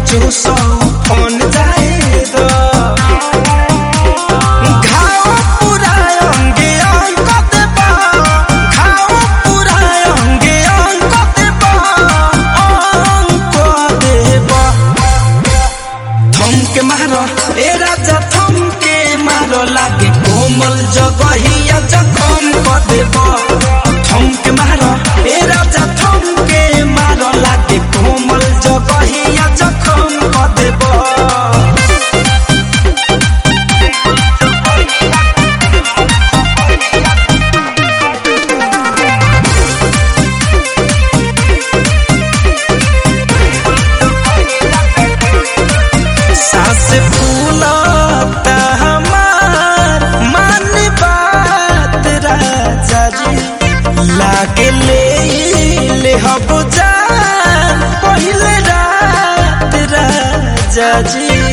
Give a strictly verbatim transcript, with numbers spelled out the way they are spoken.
चूसो phone जाए दो घाव पूरा अंगे अंग देबा घाव पूरा अंगे अंग देबा अंग देबा थमके मारो ए राजा थमके मारो लागे कोमल जगहिया जखम क देबा थमके मारो ए राजा थमके मारो लागे कोमल जगहिया जखम क देबा सासे फूलता हमार मन बात राजा जी लागे ले ले हब जान पहले रात राजा जी।